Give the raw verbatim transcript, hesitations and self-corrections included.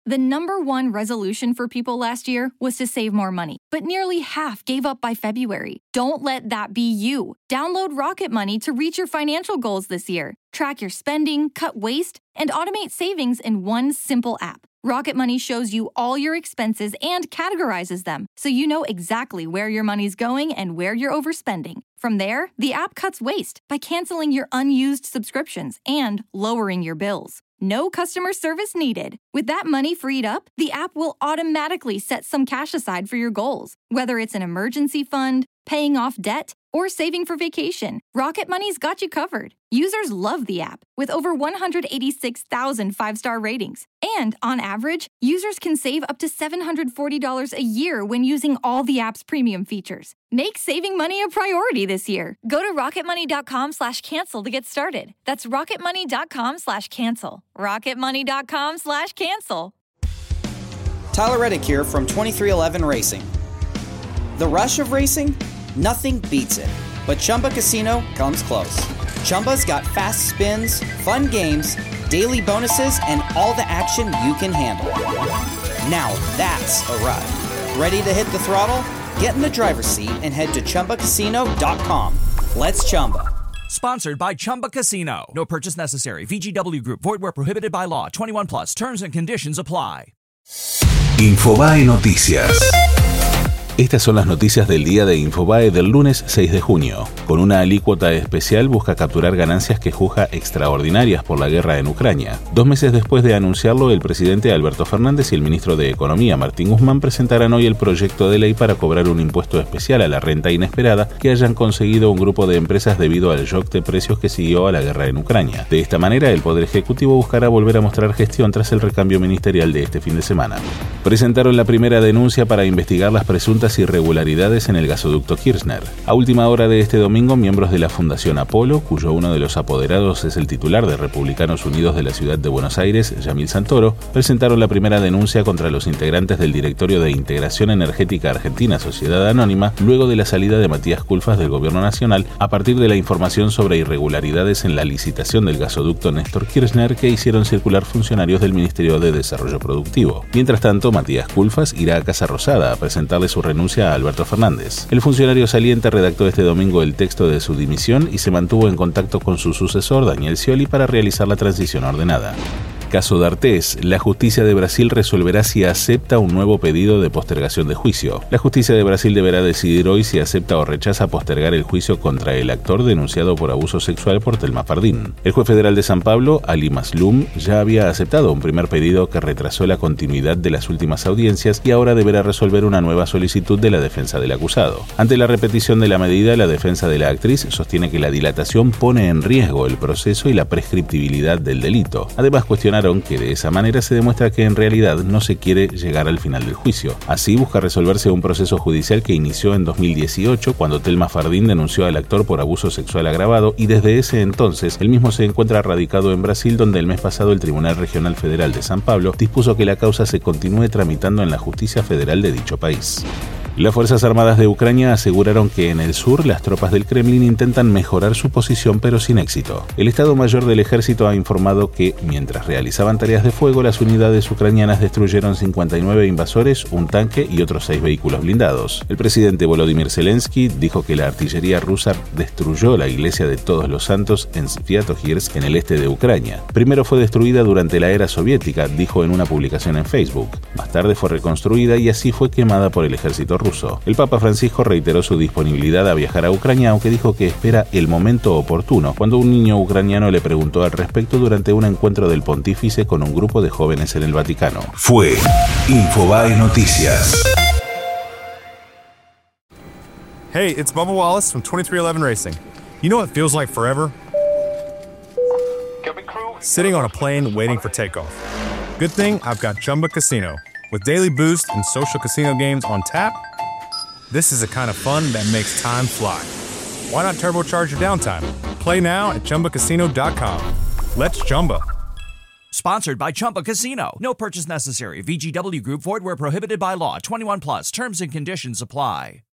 The number one resolution for people last year was to save more money, but nearly half gave up by February. Don't let that be you. Download Rocket Money to reach your financial goals this year. Track your spending, cut waste, and automate savings in one simple app. Rocket Money shows you all your expenses and categorizes them, so you know exactly where your money's going and where you're overspending. From there, the app cuts waste by canceling your unused subscriptions and lowering your bills. No customer service needed. With that money freed up, the app will automatically set some cash aside for your goals, whether it's an emergency fund, paying off debt, or saving for vacation. Rocket Money's got you covered. Users love the app, with over one hundred eighty-six thousand five-star ratings. And on average, users can save up to seven hundred forty dollars a year when using all the app's premium features. Make saving money a priority this year. Go to rocketmoney.com slash cancel to get started. That's rocketmoney.com slash cancel. rocketmoney.com slash cancel. Tyler Reddick here from twenty-three eleven Racing. The rush of racing? Nothing beats it. But Chumba Casino comes close. Chumba's got fast spins, fun games, daily bonuses, and all the action you can handle. Now that's a ride. Ready to hit the throttle? Get in the driver's seat and head to chumba casino dot com. Let's Chumba. Sponsored by Chumba Casino. No purchase necessary. V G W Group. Void where prohibited by law. twenty-one plus. Terms and conditions apply. Infobae Noticias. Estas son las noticias del día de Infobae del lunes seis de junio. Con una alícuota especial busca capturar ganancias que juzga extraordinarias por la guerra en Ucrania. Dos meses después de anunciarlo, el presidente Alberto Fernández y el ministro de Economía Martín Guzmán presentarán hoy el proyecto de ley para cobrar un impuesto especial a la renta inesperada que hayan conseguido un grupo de empresas debido al shock de precios que siguió a la guerra en Ucrania. De esta manera, el Poder Ejecutivo buscará volver a mostrar gestión tras el recambio ministerial de este fin de semana. Presentaron la primera denuncia para investigar las presuntas irregularidades en el gasoducto Kirchner. A última hora de este domingo, miembros de la Fundación Apolo, cuyo uno de los apoderados es el titular de Republicanos Unidos de la ciudad de Buenos Aires, Yamil Santoro, presentaron la primera denuncia contra los integrantes del Directorio de Integración Energética Argentina Sociedad Anónima, luego de la salida de Matías Culfas del Gobierno Nacional, a partir de la información sobre irregularidades en la licitación del gasoducto Néstor Kirchner que hicieron circular funcionarios del Ministerio de Desarrollo Productivo. Mientras tanto, Matías Culfas irá a Casa Rosada a presentarle su renuncia a Alberto Fernández. El funcionario saliente redactó este domingo el texto de su dimisión y se mantuvo en contacto con su sucesor, Daniel Scioli, para realizar la transición ordenada. Caso D'Artés, la justicia de Brasil resolverá si acepta un nuevo pedido de postergación de juicio. La justicia de Brasil deberá decidir hoy si acepta o rechaza postergar el juicio contra el actor denunciado por abuso sexual por Thelma Fardín. El juez federal de San Pablo, Ali Maslum, ya había aceptado un primer pedido que retrasó la continuidad de las últimas audiencias y ahora deberá resolver una nueva solicitud de la defensa del acusado. Ante la repetición de la medida, la defensa de la actriz sostiene que la dilatación pone en riesgo el proceso y la prescriptibilidad del delito. Además, cuestionaron que de esa manera se demuestra que en realidad no se quiere llegar al final del juicio. Así busca resolverse un proceso judicial que inició en dos mil dieciocho cuando Thelma Fardín denunció al actor por abuso sexual agravado y desde ese entonces el mismo se encuentra radicado en Brasil, donde el mes pasado el Tribunal Regional Federal de San Pablo dispuso que la causa se continúe tramitando en la justicia federal de dicho país. Las Fuerzas Armadas de Ucrania aseguraron que en el sur las tropas del Kremlin intentan mejorar su posición pero sin éxito. El Estado Mayor del Ejército ha informado que, mientras realizaban tareas de fuego, las unidades ucranianas destruyeron cincuenta y nueve invasores, un tanque y otros seis vehículos blindados. El presidente Volodymyr Zelensky dijo que la artillería rusa destruyó la iglesia de Todos los Santos en Sviatogirsk, en el este de Ucrania. Primero fue destruida durante la era soviética, dijo en una publicación en Facebook. Más tarde fue reconstruida y así fue quemada por el ejército ruso. Ruso. El Papa Francisco reiteró su disponibilidad a viajar a Ucrania, aunque dijo que espera el momento oportuno, cuando un niño ucraniano le preguntó al respecto durante un encuentro del pontífice con un grupo de jóvenes en el Vaticano. Fue Infobae Noticias. Hey, it's Bubba Wallace from twenty-three eleven Racing. You know what feels like forever? Sitting on a plane waiting for takeoff. Good thing I've got Chumba Casino. With daily boost and social casino games on tap, this is the kind of fun that makes time fly. Why not turbocharge your downtime? Play now at chumba casino dot com. Let's Chumba. Sponsored by Chumba Casino. No purchase necessary. V G W Group. Void where prohibited by law. twenty-one plus. Terms and conditions apply.